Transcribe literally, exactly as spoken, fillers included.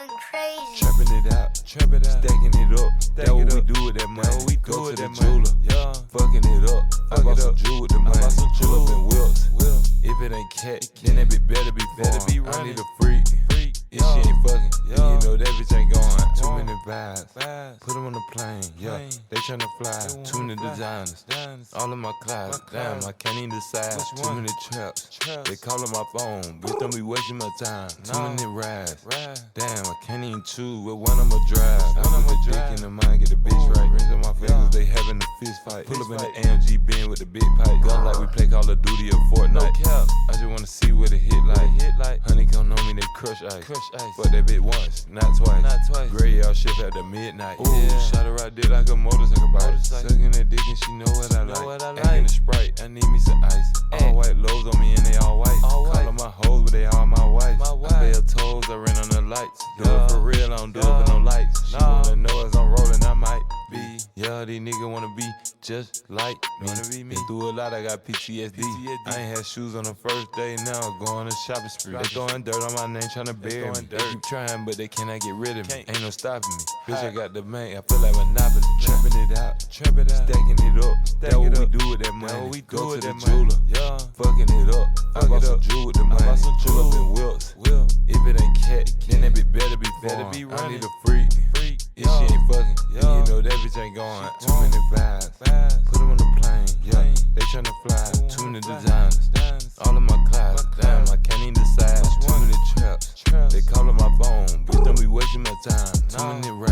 going crazy. Trapping it out, trap it out, stacking it up. Stack that what we do with that money. We go to the jeweler, yeah. Fucking it up. I bought some jewel with the money. Pull up in wheels. If it ain't cat, then that bitch better be better be running. I need a freak. If she ain't fucking, then you know that bitch ain't going. Too many vibes. Put them on the plane, yeah. They tryna fly. Too many designers. All of my clouds. Damn, I can't even decide. Too many traps. They callin' my phone. Bitch, don't be wasting my time. Too many rides. Damn, I can't even choose what one I'ma drive. I put the dick in the mind, get the bitch right. Rings on my fingers, they having a fist fight. Pull up in the A M G bin with the big pipe. Gun like we play Call of Duty or Fortnite. I just wanna see what it hit like. Honey come on me, they crush ice. Fuck that bitch once, not twice. Not twice. Gray y'all shift after midnight. Ooh, yeah. Shot her right dick like a motorcycle bike. Sucking that dick and she know what I like. What I like. Acting a Sprite, I need me some ice. All white lows on me and they all white. All white. Call them my hoes, but they all my wife. My wife. I bail tolls, I ran on the lights. Do yeah. it for real, I don't do yeah. it for no lights. She nah. wanna know as I'm rolling, I might be. Yeah, these niggas wanna be just like me. Wanna be me. Been through a lot, I got P T S D. P T S D. I ain't had shoes on the first day, now I'm going to shopping spree. They throwing dirt on my name, tryna bury me. They keep trying, but they cannot get rid of me. Ain't no stopping me. Bitch, I got the bank, I feel like Monopoly. Trapping it out, trap it out, stacking it up. That what we do with that money. We go to the jeweler, yeah. Fucking it up. I bought some jewel with the money. Pull up in wheels. If it ain't cat, then that bitch better be better be running. I need a freak. If she ain't fucking, then you know that bitch ain't going. Too many vibes. Put them on the plane, yeah. They tryna fly. Too many designers. All of my clouds. Damn, I can't even decide. Too many traps. They callin' my phone, bitch, don't be wasting my time. Too many